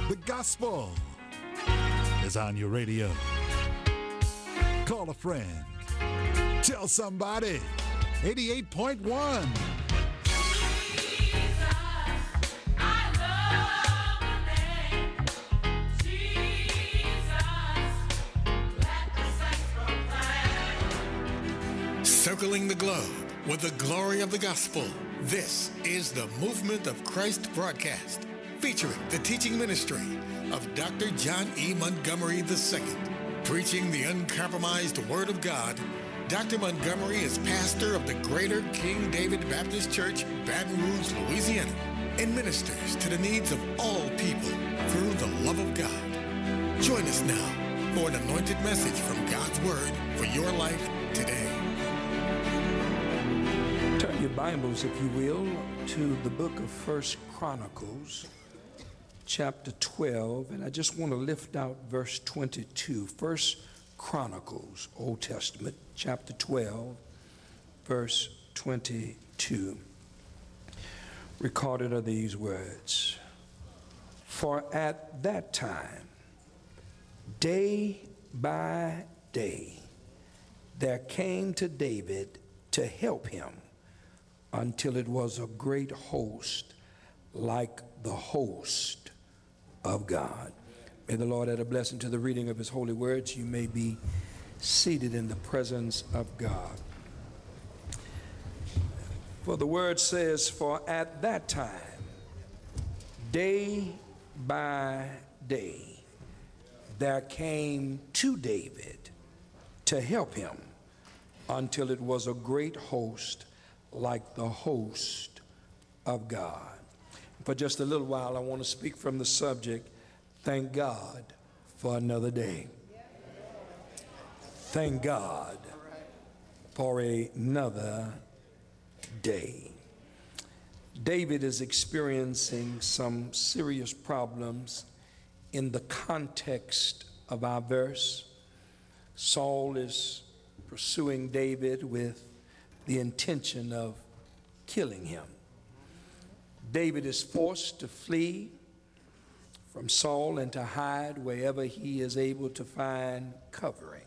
The gospel is on your radio. Call a friend. Tell somebody. 88.1. Circling the globe with the glory of the gospel. This is the Movement of Christ broadcast, featuring the teaching ministry of Dr. John E. Montgomery II. Preaching the uncompromised Word of God, Dr. Montgomery is pastor of the Greater King David Baptist Church, Baton Rouge, Louisiana, and ministers to the needs of all people through the love of God. Join us now for an anointed message from God's Word for your life today. Turn your Bibles, if you will, to the book of 1 Chronicles, chapter 12, and I just want to lift out verse 22. 1 Chronicles, Old Testament, chapter 12, verse 22. Recorded are these words: For at that time, day by day, there came to David to help him, until it was a great host, like the host of God. May the Lord add a blessing to the reading of his holy words. You may be seated in the presence of God. For the word says, for at that time, day by day, there came to David to help him, until it was a great host, like the host of God. For just a little while, I want to speak from the subject, thank God for another day. Thank God for another day. David is experiencing some serious problems in the context of our verse. Saul is pursuing David with the intention of killing him. David is forced to flee from Saul and to hide wherever he is able to find covering.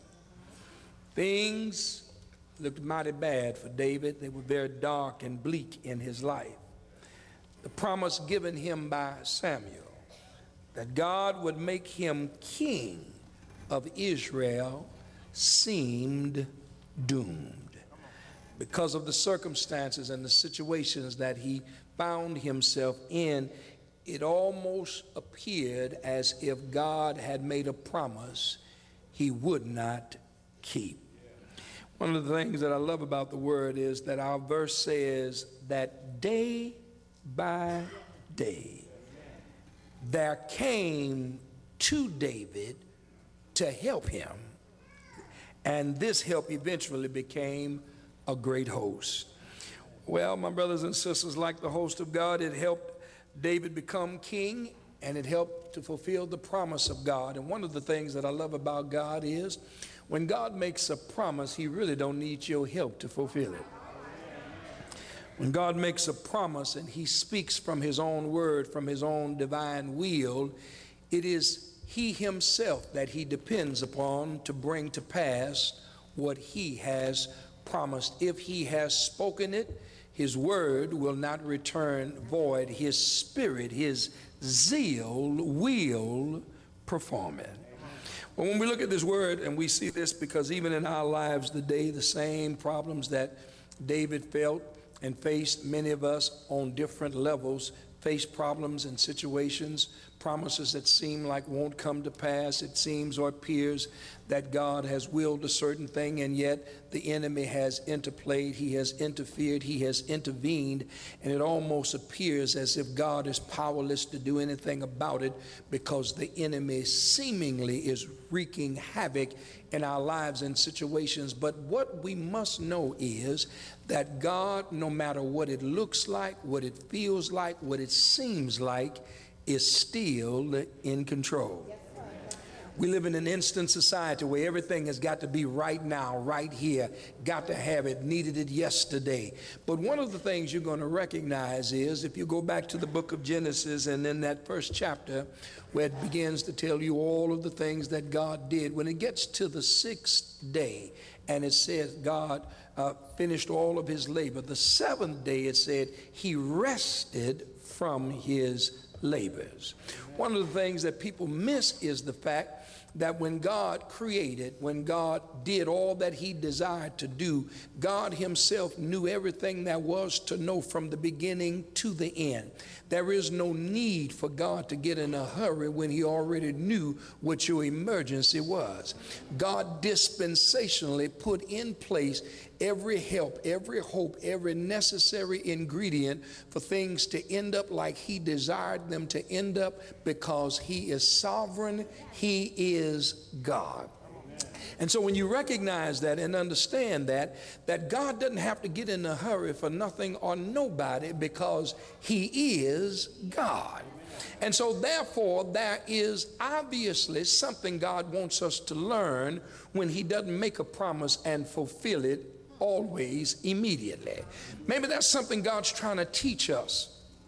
Things looked mighty bad for David. They were very dark and bleak in his life. The promise given him by Samuel that God would make him king of Israel seemed doomed. Because of the circumstances and the situations that he found himself in, it almost appeared as if God had made a promise he would not keep. One of the things that I love about the word is that our verse says that day by day there came to David to help him, and this help eventually became a great host. Well, my brothers and sisters, like the host of God, it helped David become king, and it helped to fulfill the promise of God. And one of the things that I love about God is when God makes a promise, he really don't need your help to fulfill it. When God makes a promise and he speaks from his own word, from his own divine will, it is he himself that he depends upon to bring to pass what he has promised. If he has spoken it, his word will not return void. His spirit, his zeal will perform it. Well, when we look at this word, and we see this because even in our lives today, the same problems that David felt and faced, many of us on different levels face problems and situations, promises that seem like won't come to pass. It seems or appears that God has willed a certain thing, and yet the enemy has interplayed, he has interfered, he has intervened, and it almost appears as if God is powerless to do anything about it because the enemy seemingly is wreaking havoc in our lives and situations. But what we must know is that God, no matter what it looks like, what it feels like, what it seems like, is still in control. We live in an instant society where everything has got to be right now, right here, got to have it, needed it yesterday. But one of the things you're going to recognize is, if you go back to the book of Genesis and in that first chapter where it begins to tell you all of the things that God did, when it gets to the sixth day and it says God finished all of his labor, the seventh day it said he rested from his labors. One of the things that people miss is the fact that when God created, when God did all that he desired to do, God himself knew everything there was to know from the beginning to the end. There is no need for God to get in a hurry when he already knew what your emergency was. God dispensationally put in place every help, every hope, every necessary ingredient for things to end up like he desired them to end up, because he is sovereign, he is God. And so when you recognize that and understand that God doesn't have to get in a hurry for nothing or nobody, because he is God. And so therefore there is obviously something God wants us to learn when he doesn't make a promise and fulfill it always immediately. Maybe that's something God's trying to teach us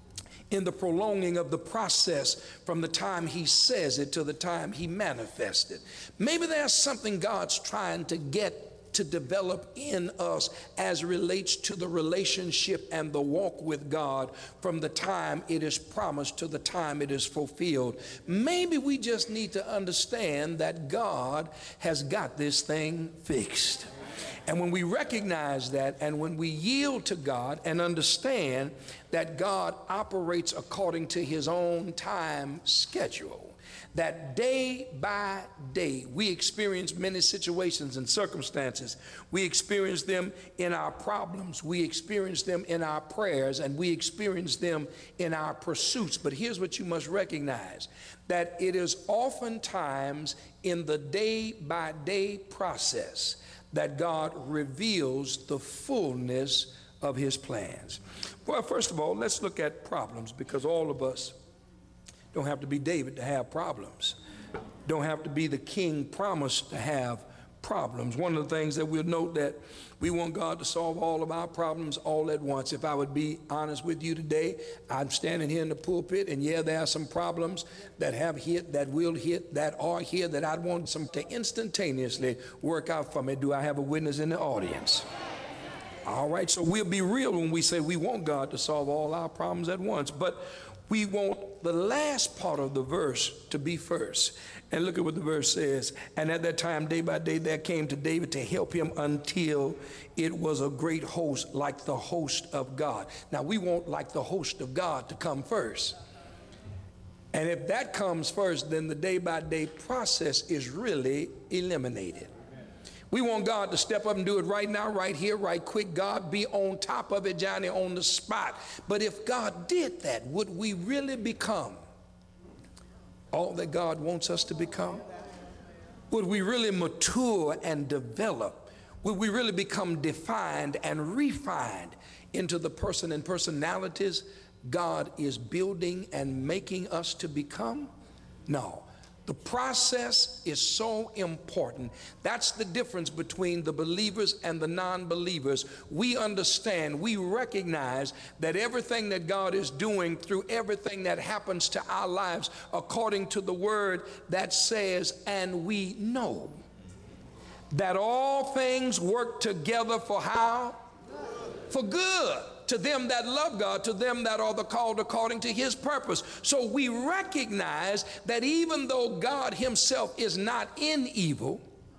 in the prolonging of the process from the time he says it to the time he manifests it. Maybe there's something God's trying to get to develop in us as relates to the relationship and the walk with God from the time it is promised to the time it is fulfilled. Maybe we just need to understand that God has got this thing fixed. And when we recognize that, and when we yield to God and understand that God operates according to his own time schedule, that day by day we experience many situations and circumstances. We experience them in our problems, we experience them in our prayers, and we experience them in our pursuits. But here's what you must recognize, that it is oftentimes in the day by day process that God reveals the fullness of his plans. Well, first of all, let's look at problems, because all of us don't have to be David to have problems. Don't have to be the king promised to have problems. One of the things that we'll note, that we want God to solve all of our problems all at once. If I would be honest with you today, I'm standing here in the pulpit, and yeah, there are some problems that have hit, that will hit, that are here, that I'd want some to instantaneously work out for me. Do I have a witness in the audience? All right, so we'll be real when we say we want God to solve all our problems at once, but we want the last part of the verse to be first. And look at what the verse says. And at that time, day by day, there came to David to help him until it was a great host, like the host of God. Now, we want like the host of God to come first. And if that comes first, then the day by day process is really eliminated. We want God to step up and do it right now, right here, right quick. God, be on top of it, Johnny, on the spot. But if God did that, would we really become all that God wants us to become? Would we really mature and develop? Would we really become defined and refined into the person and personalities God is building and making us to become? No. The process is so important. That's the difference between the believers and the non-believers. We understand, we recognize that everything that God is doing through everything that happens to our lives, according to the word that says, and we know that all things work together for how? For good. To them that love God, to them that are the called according to his purpose. So we recognize that even though God himself is not in evil,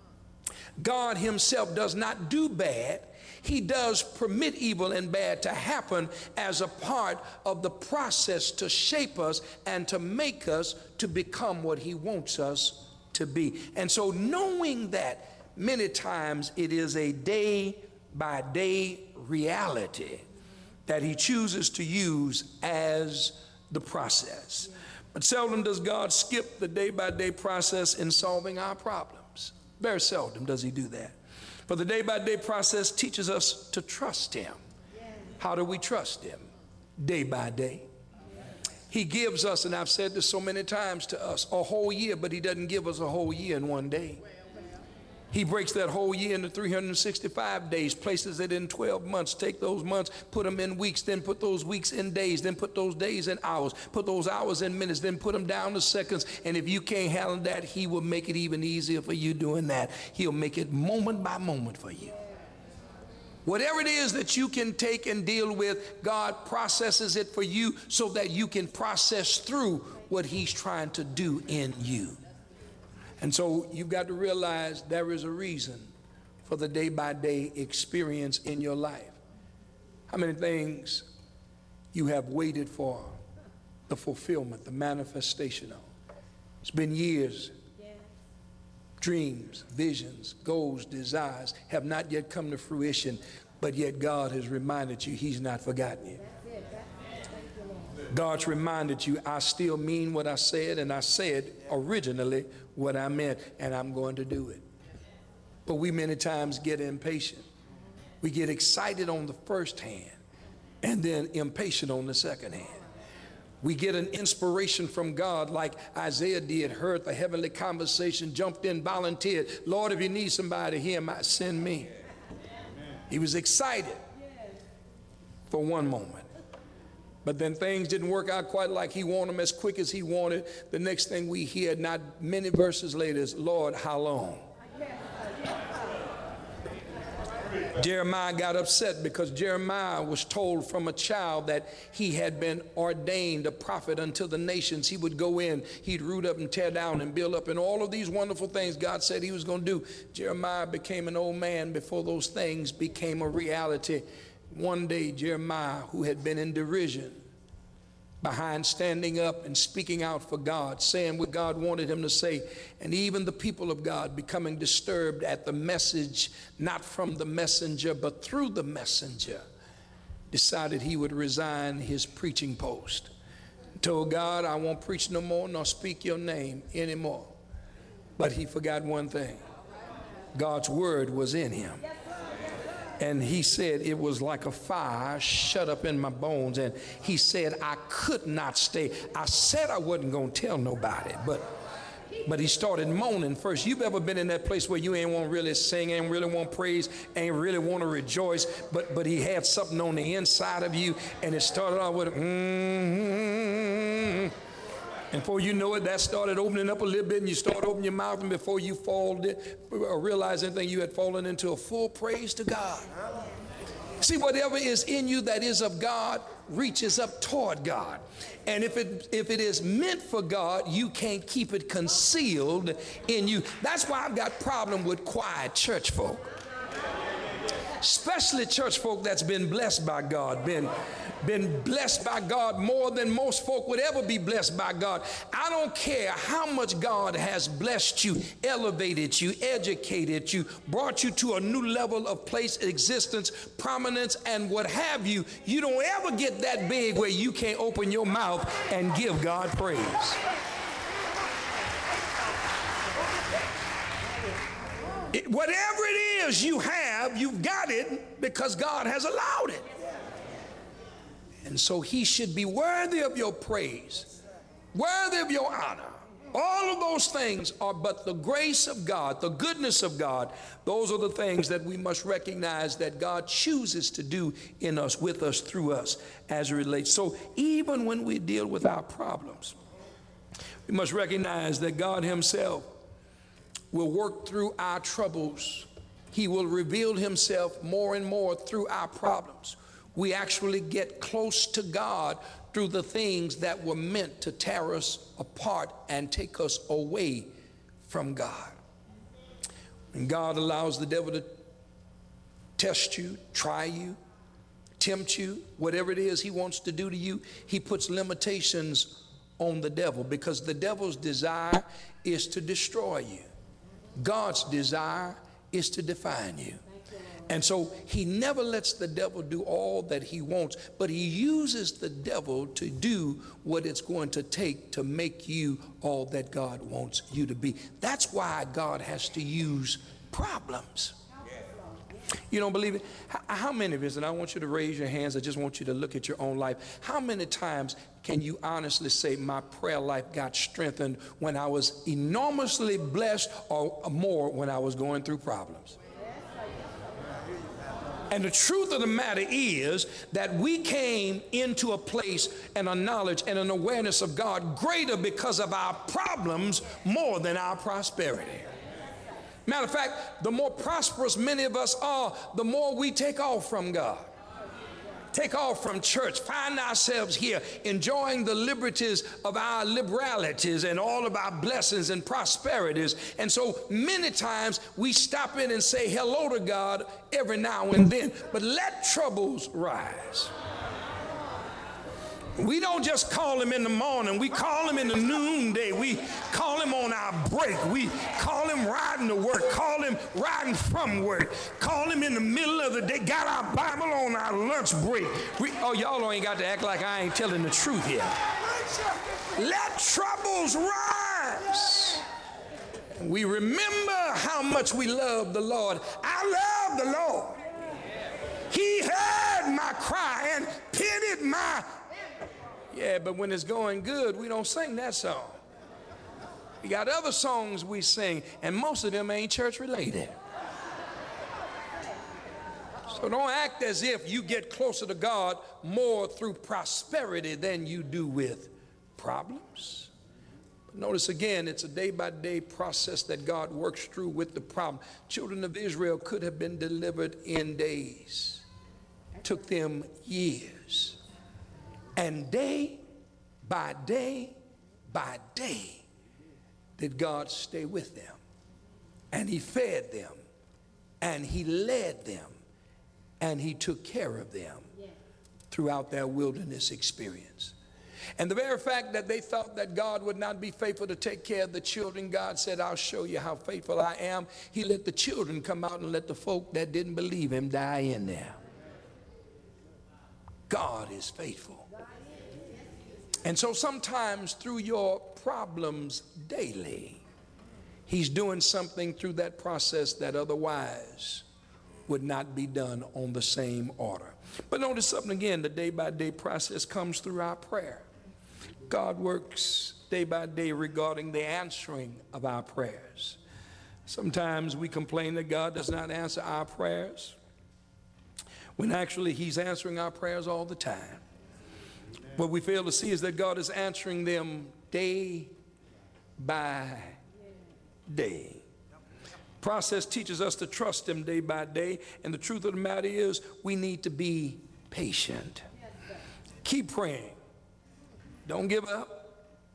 God himself does not do bad, he does permit evil and bad to happen as a part of the process to shape us and to make us to become what he wants us to be. And so knowing that, many times it is a day by day reality that he chooses to use as the process. But seldom does God skip the day-by-day process in solving our problems. Very seldom does he do that. For the day-by-day process teaches us to trust him. How do we trust him? Day by day. He gives us, and I've said this so many times to us, a whole year, but he doesn't give us a whole year in one day. He breaks that whole year into 365 days, places it in 12 months, take those months, put them in weeks, then put those weeks in days, then put those days in hours, put those hours in minutes, then put them down to seconds. And if you can't handle that, he will make it even easier for you doing that. He'll make it moment by moment for you. Whatever it is that you can take and deal with, God processes it for you so that you can process through what he's trying to do in you. And so you've got to realize there is a reason for the day-by-day experience in your life. How many things you have waited for the fulfillment, the manifestation of? It's been years. Dreams, visions, goals, desires have not yet come to fruition, but yet God has reminded you he's not forgotten you. God's reminded you, I still mean what I said, and I said originally what I meant, and I'm going to do it. But we many times get impatient. We get excited on the first hand and then impatient on the second hand. We get an inspiration from God like Isaiah did, heard the heavenly conversation, jumped in, volunteered. Lord, if you need somebody here, send me. He was excited for one moment. But then things didn't work out quite like he wanted them as quick as he wanted. The next thing we hear, not many verses later, is, Lord, how long? Jeremiah got upset because Jeremiah was told from a child that he had been ordained a prophet unto the nations. He would go in, he'd root up and tear down and build up, and all of these wonderful things God said he was going to do. Jeremiah became an old man before those things became a reality. One day, Jeremiah, who had been in derision behind standing up and speaking out for God, saying what God wanted him to say, and even the people of God becoming disturbed at the message, not from the messenger, but through the messenger, decided he would resign his preaching post. Told God, I won't preach no more, nor speak your name anymore. But he forgot one thing. God's word was in him. And he said it was like a fire shut up in my bones. And he said I could not stay. I said I wasn't going to tell nobody, but he started moaning first. You've ever been in that place where you ain't want to really sing, ain't really want to praise, ain't really want to rejoice, but he had something on the inside of you, and it started out with and before you know it, that started opening up a little bit, and you start opening your mouth, and before you realize anything, you had fallen into a full praise to God. See, whatever is in you that is of God reaches up toward God. And if it is meant for God, you can't keep it concealed in you. That's why I've got problem with quiet church folk. Especially church folk that's been blessed by God, been blessed by God more than most folk would ever be blessed by God. I don't care how much God has blessed you, elevated you, educated you, brought you to a new level of place, existence, prominence, and what have you. You don't ever get that big where you can't open your mouth and give God praise. Whatever it is you have, you've got it because God has allowed it. And so he should be worthy of your praise, worthy of your honor. All of those things are but the grace of God, the goodness of God. Those are the things that we must recognize that God chooses to do in us, with us, through us, as it relates. So even when we deal with our problems, we must recognize that God himself will work through our troubles. He will reveal himself more and more through our problems. We actually get close to God through the things that were meant to tear us apart and take us away from God. When God allows the devil to test you, try you, tempt you, whatever it is he wants to do to you, he puts limitations on the devil, because the devil's desire is to destroy you. God's desire is to define you. And so he never lets the devil do all that he wants, but he uses the devil to do what it's going to take to make you all that God wants you to be. That's why God has to use problems. You don't believe it? How many of us, and I want you to raise your hands, I just want you to look at your own life. How many times can you honestly say my prayer life got strengthened when I was enormously blessed, or more when I was going through problems? And the truth of the matter is that we came into a place and a knowledge and an awareness of God greater because of our problems more than our prosperity. Matter of fact, the more prosperous many of us are, the more we take off from God, take off from church, find ourselves here enjoying the liberties of our liberalities and all of our blessings and prosperities. And so many times we stop in and say hello to God every now and then, but let troubles rise. We don't just call him in the morning. We call him in the noonday. We call him on our break. We call him riding to work. Call him riding from work. Call him in the middle of the day. Got our Bible on our lunch break. Y'all ain't got to act like I ain't telling the truth here. Let troubles rise. We remember how much we love the Lord. I love the Lord. He heard my cry and pitied my... Yeah, but when it's going good, we don't sing that song. We got other songs we sing, and most of them ain't church related. So don't act as if you get closer to God more through prosperity than you do with problems. But notice again, it's a day-by-day process that God works through with the problem. Children of Israel could have been delivered in days. It took them years. And day by day by day did God stay with them. And he fed them. And he led them. And he took care of them throughout their wilderness experience. And the very fact that they thought that God would not be faithful to take care of the children, God said, I'll show you how faithful I am. He let the children come out and let the folk that didn't believe him die in there. God is faithful. And so sometimes through your problems daily, he's doing something through that process that otherwise would not be done on the same order. But notice something again, the day-by-day process comes through our prayer. God works day by day regarding the answering of our prayers. Sometimes we complain that God does not answer our prayers, when actually he's answering our prayers all the time. What we fail to see is that God is answering them day by day. Process teaches us to trust him day by day, and the truth of the matter is we need to be patient. Keep praying. Don't give up.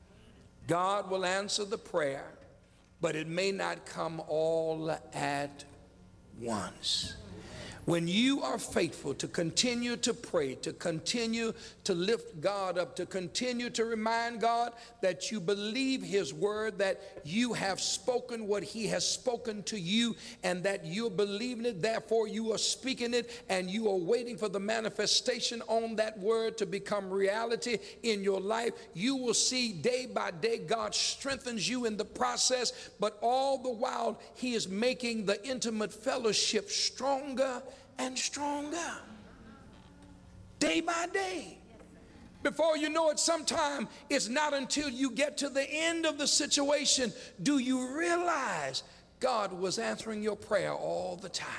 God will answer the prayer, but it may not come all at once. When you are faithful to continue to pray, to continue to lift God up, to continue to remind God that you believe his word, that you have spoken what he has spoken to you, and that you're believing it, therefore you are speaking it, and you are waiting for the manifestation on that word to become reality in your life, you will see day by day God strengthens you in the process, but all the while he is making the intimate fellowship stronger and stronger, day by day. Before you know it, sometime it's not until you get to the end of the situation do you realize God was answering your prayer all the time.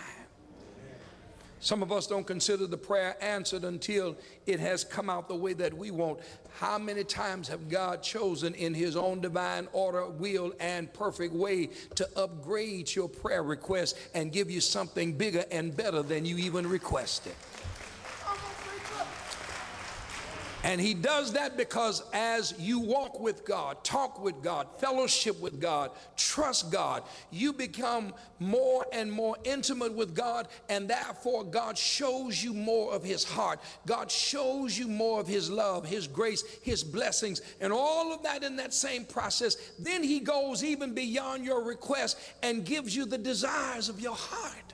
Some of us don't consider the prayer answered until it has come out the way that we want. How many times have God chosen in his own divine order, will, and perfect way to upgrade your prayer request and give you something bigger and better than you even requested? And he does that because as you walk with God, talk with God, fellowship with God, trust God, you become more and more intimate with God, and therefore God shows you more of his heart. God shows you more of his love, his grace, his blessings, and all of that in that same process. Then he goes even beyond your request and gives you the desires of your heart.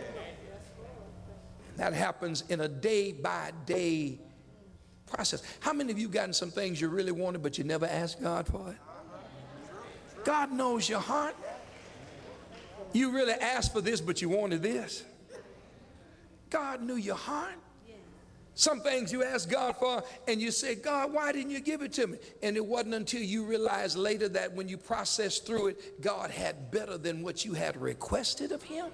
That happens in a day-by-day process. How many of you gotten some things you really wanted but you never asked God for it? God knows your heart. You really asked for this but you wanted this. God knew your heart. Some things you ask God for and you say, God, why didn't you give it to me? And it wasn't until you realized later that when you processed through it, God had better than what you had requested of him.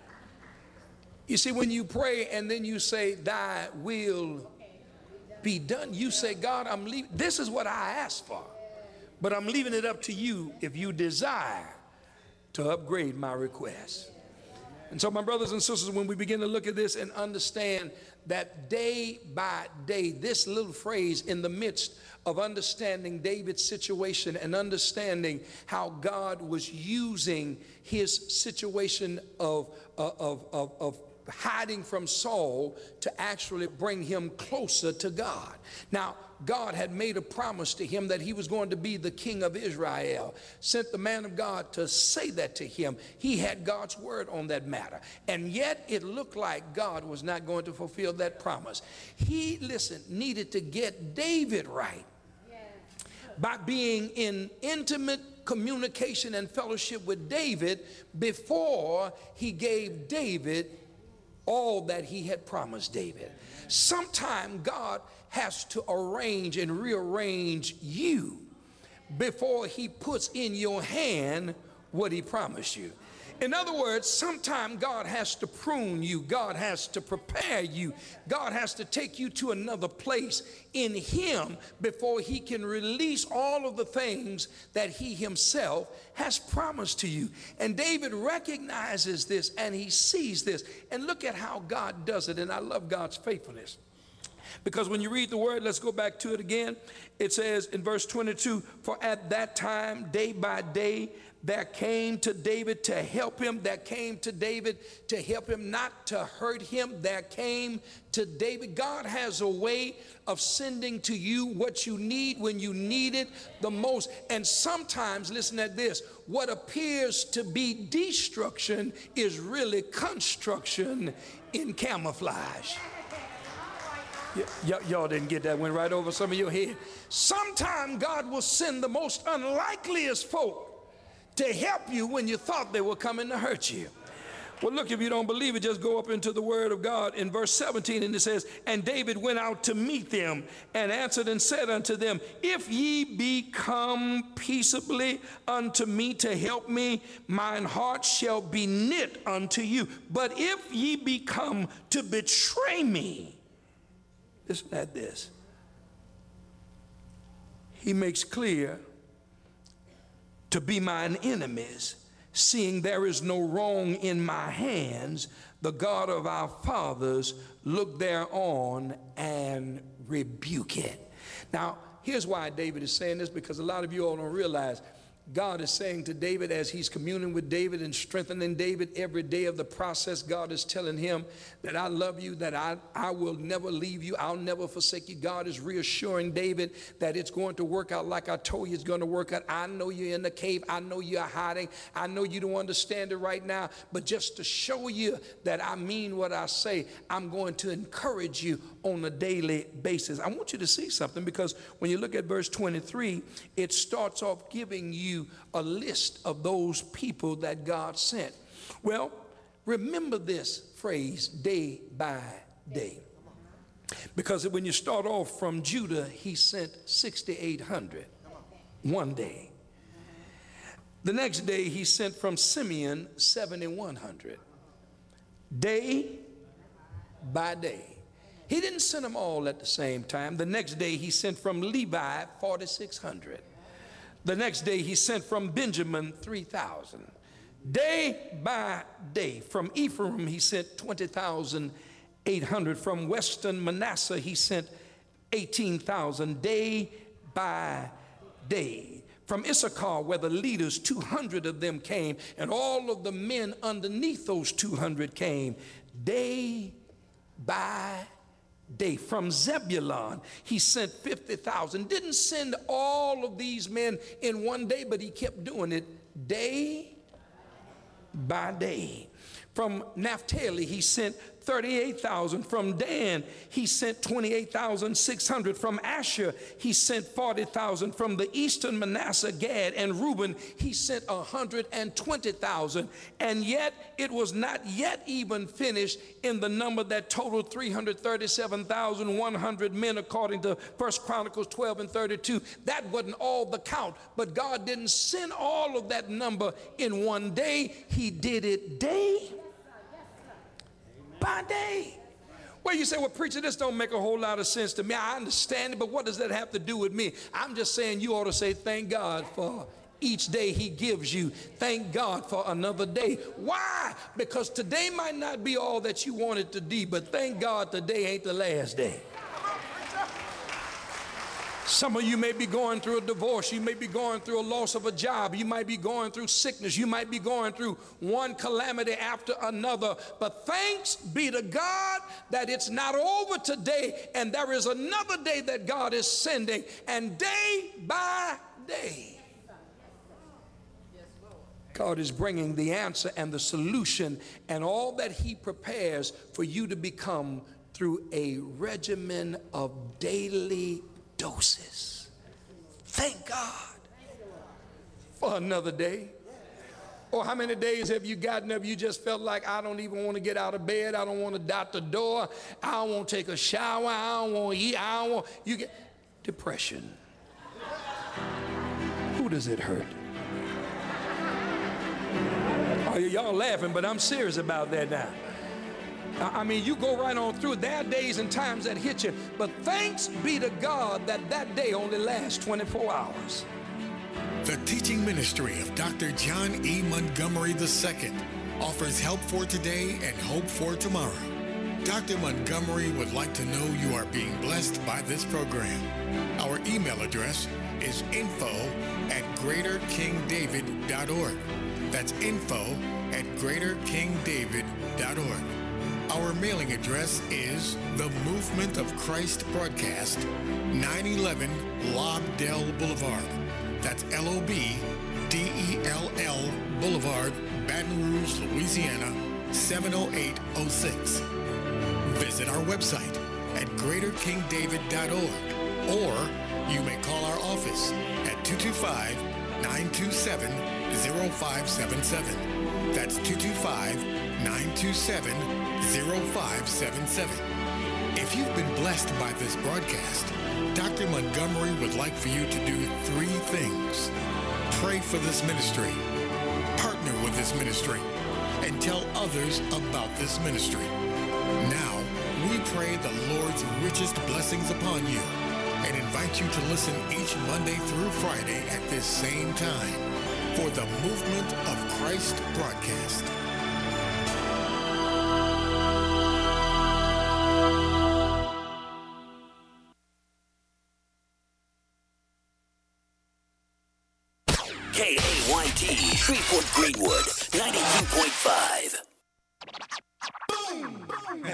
You see, when you pray and then you say, thy will be done, you say, God, I'm leaving. This is what I asked for, but I'm leaving it up to you if you desire to upgrade my request. And so, my brothers and sisters, when we begin to look at this and understand that day by day, this little phrase in the midst of understanding David's situation and understanding how God was using his situation of hiding from Saul to actually bring him closer to God. Now, God had made a promise to him that he was going to be the king of Israel, sent the man of God to say that to him. He had God's word on that matter. And yet it looked like God was not going to fulfill that promise. He, listen, needed to get David right by being in intimate communication and fellowship with David before he gave David all that he had promised David. Sometime God has to arrange and rearrange you before he puts in your hand what he promised you. In other words, sometime God has to prune you. God has to prepare you. God has to take you to another place in him before he can release all of the things that he himself has promised to you. And David recognizes this and he sees this. And look at how God does it. And I love God's faithfulness. Because when you read the word, let's go back to it again. It says in verse 22, for at that time, day by day, there came to David to help him. There came to David to help him, not to hurt him. There came to David. God has a way of sending to you what you need when you need it the most. And sometimes, listen at this, what appears to be destruction is really construction in camouflage. Y'all didn't get that, went right over some of your head. Sometime God will send the most unlikeliest folk to help you when you thought they were coming to hurt you. Well, look, if you don't believe it, just go up into the word of God in verse 17, and it says, and David went out to meet them and answered and said unto them, if ye be come peaceably unto me to help me, mine heart shall be knit unto you. But if ye be come to betray me, listen at this. He makes clear to be mine enemies, seeing there is no wrong in my hands, the God of our fathers look thereon and rebuke it. Now, here's why David is saying this, because a lot of you all don't realize God is saying to David, as he's communing with David and strengthening David every day of the process, God is telling him that I love you, that I will never leave you, I'll never forsake you. God is reassuring David that it's going to work out like I told you it's going to work out. I know you're in the cave. I know you're hiding. I know you don't understand it right now, but just to show you that I mean what I say, I'm going to encourage you on a daily basis. I want you to see something, because when you look at verse 23, it starts off giving you a list of those people that God sent. Well, remember this phrase, day by day, because when you start off from Judah, he sent 6,800 one day. The next day he sent from Simeon 7,100, day by day. He didn't send them all at the same time. The next day he sent from Levi 4,600. The next day he sent from Benjamin 3,000. Day by day. From Ephraim he sent 20,800. From western Manasseh he sent 18,000. Day by day. From Issachar, where the leaders, 200 of them came, and all of the men underneath those 200 came. Day by day. From Zebulun he sent 50,000. Didn't send all of these men in one day, but he kept doing it day by day. From Naphtali he sent 38,000. From Dan, he sent 28,600. From Asher, he sent 40,000. From the eastern Manasseh, Gad, and Reuben, he sent 120,000. And yet it was not yet even finished in the number that totaled 337,100 men, according to 1 Chronicles 12 and 32. That wasn't all the count, but God didn't send all of that number in one day. He did it day by day. Well, you say, well, preacher, this don't make a whole lot of sense to me. I understand it, but what does that have to do with me? I'm just saying you ought to say thank God for each day he gives you. Thank God for another day. Why? Because today might not be all that you want it to be, but thank God today ain't the last day. Some of you may be going through a divorce. You may be going through a loss of a job. You might be going through sickness. You might be going through one calamity after another. But thanks be to God that it's not over today, and there is another day that God is sending, and day by day, God is bringing the answer and the solution and all that he prepares for you to become through a regimen of daily doses. Thank God for another day. Or how many days have you gotten up you just felt like, I don't even want to get out of bed, I don't want to dot the door, I don't want to take a shower, I don't want to eat, I don't want, you get depression. Who does it hurt? Oh, y'all laughing, but I'm serious about that now. I mean, you go right on through it. There are days and times that hit you, but thanks be to God that that day only lasts 24 hours. The teaching ministry of Dr. John E. Montgomery II offers help for today and hope for tomorrow. Dr. Montgomery would like to know you are being blessed by this program. Our email address is info@greaterkingdavid.org. That's info@greaterkingdavid.org. Our mailing address is The Movement of Christ Broadcast, 911 Lobdell Boulevard. That's Lobdell Boulevard, Baton Rouge, Louisiana, 70806. Visit our website at greaterkingdavid.org, or you may call our office at 225-927-0577. That's 225-927-0577. If you've been blessed by this broadcast, Dr. Montgomery would like for you to do three things. Pray for this ministry, partner with this ministry, and tell others about this ministry. Now, we pray the Lord's richest blessings upon you and invite you to listen each Monday through Friday at this same time for the Movement of Christ broadcast. KAYT, Shreveport Greenwood, 92.5. Boom!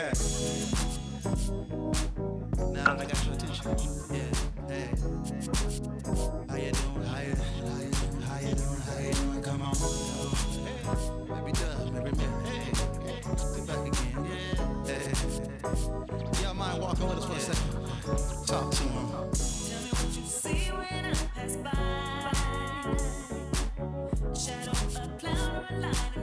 Now I got your attention. Yeah, hey. How you doing? How you doing? Come on. Hey, maybe Dub, maybe Mary. Hey, get back again. Yeah, hey. Y'all mind walking with us for a second? Talk to him. Tell me what you see when I pass by. Shadow, a cloud, or a light.